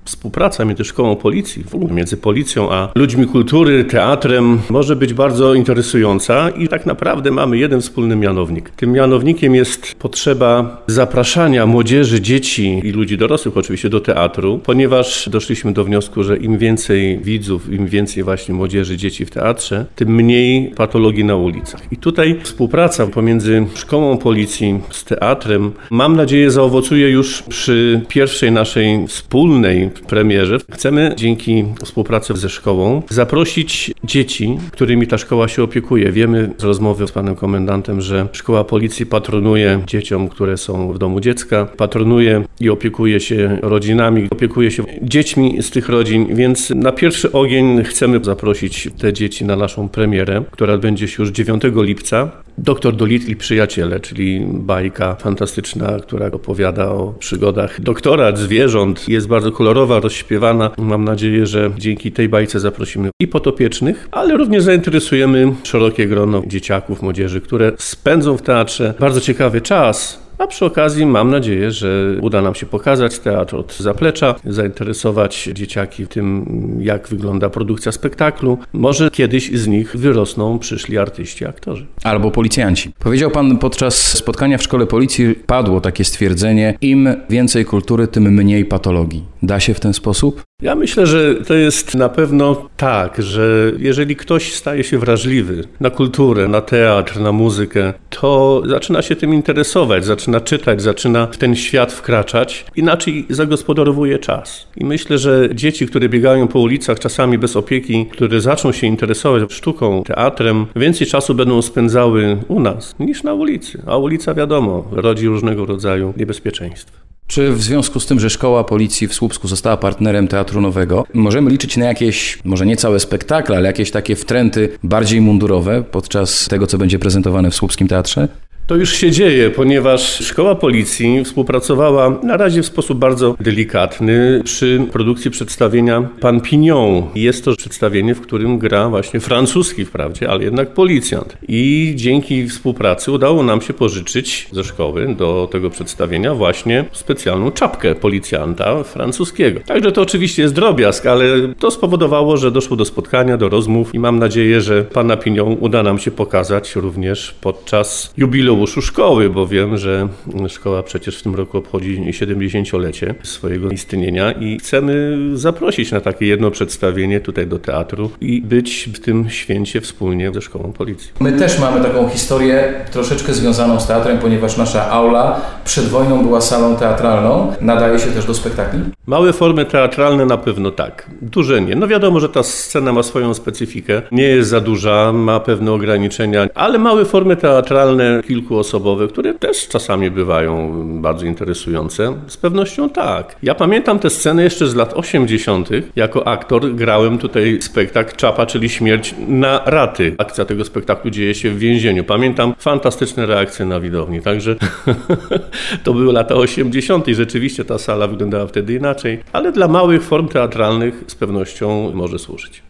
Współpraca między szkołą policji, w ogóle między policją a ludźmi kultury, teatrem może być bardzo interesująca i tak naprawdę mamy jeden wspólny mianownik. Tym mianownikiem jest potrzeba zapraszania młodzieży, dzieci i ludzi dorosłych oczywiście do teatru, ponieważ doszliśmy do wniosku, że im więcej widzów, im więcej właśnie młodzieży, dzieci w teatrze, tym mniej patologii na ulicach. I tutaj współpraca pomiędzy szkołą policji z teatrem, mam nadzieję, zaowocuje już przy pierwszej naszej wspólnej premierze. Chcemy dzięki współpracy ze szkołą zaprosić dzieci, którymi ta szkoła się opiekuje. Wiemy z rozmowy z panem komendantem, że szkoła policji patronuje dzieciom, które są w domu dziecka, patronuje i opiekuje się rodzinami, opiekuje się dziećmi z tych rodzin, więc na pierwszy ogień chcemy zaprosić te dzieci na naszą premierę, która odbędzie się już 9 lipca. Doktor Dolittle i przyjaciele, czyli bajka fantastyczna, która opowiada o przygodach doktora, zwierząt. Jest bardzo kolorowa, rozśpiewana. Mam nadzieję, że dzięki tej bajce zaprosimy i podopiecznych, ale również zainteresujemy szerokie grono dzieciaków, młodzieży, które spędzą w teatrze bardzo ciekawy czas. A przy okazji mam nadzieję, że uda nam się pokazać teatr od zaplecza, zainteresować dzieciaki tym, jak wygląda produkcja spektaklu. Może kiedyś z nich wyrosną przyszli artyści, aktorzy. Albo policjanci. Powiedział pan podczas spotkania w szkole policji, padło takie stwierdzenie, im więcej kultury, tym mniej patologii. Da się w ten sposób? Ja myślę, że to jest na pewno tak, że jeżeli ktoś staje się wrażliwy na kulturę, na teatr, na muzykę, to zaczyna się tym interesować, zaczyna czytać, zaczyna w ten świat wkraczać, inaczej zagospodarowuje czas. I myślę, że dzieci, które biegają po ulicach czasami bez opieki, które zaczną się interesować sztuką, teatrem, więcej czasu będą spędzały u nas niż na ulicy. A ulica, wiadomo, rodzi różnego rodzaju niebezpieczeństwa. Czy w związku z tym, że szkoła policji w Słupsku została partnerem Teatru Nowego, możemy liczyć na jakieś, może nie całe spektakle, ale jakieś takie wtręty bardziej mundurowe podczas tego, co będzie prezentowane w Słupskim Teatrze? To już się dzieje, ponieważ Szkoła Policji współpracowała na razie w sposób bardzo delikatny przy produkcji przedstawienia Pan Pignon. Jest to przedstawienie, w którym gra właśnie francuski wprawdzie, ale jednak policjant. I dzięki współpracy udało nam się pożyczyć ze szkoły do tego przedstawienia właśnie specjalną czapkę policjanta francuskiego. Także to oczywiście jest drobiazg, ale to spowodowało, że doszło do spotkania, do rozmów i mam nadzieję, że Pana Pignon uda nam się pokazać również podczas jubileuszu szkoły, bo wiem, że szkoła przecież w tym roku obchodzi 70-lecie swojego istnienia i chcemy zaprosić na takie jedno przedstawienie tutaj do teatru i być w tym święcie wspólnie ze Szkołą Policji. My też mamy taką historię troszeczkę związaną z teatrem, ponieważ nasza aula przed wojną była salą teatralną. Nadaje się też do spektakli? Małe formy teatralne na pewno tak, duże nie. No wiadomo, że ta scena ma swoją specyfikę, nie jest za duża, ma pewne ograniczenia, ale małe formy teatralne, kilkuosobowe, które też czasami bywają bardzo interesujące, z pewnością tak. Ja pamiętam te sceny jeszcze z lat 80. Jako aktor grałem tutaj spektakl Czapa, czyli Śmierć na raty. Akcja tego spektaklu dzieje się w więzieniu. Pamiętam fantastyczne reakcje na widowni, także to były lata 80. i rzeczywiście ta sala wyglądała wtedy inaczej, ale dla małych form teatralnych z pewnością może służyć.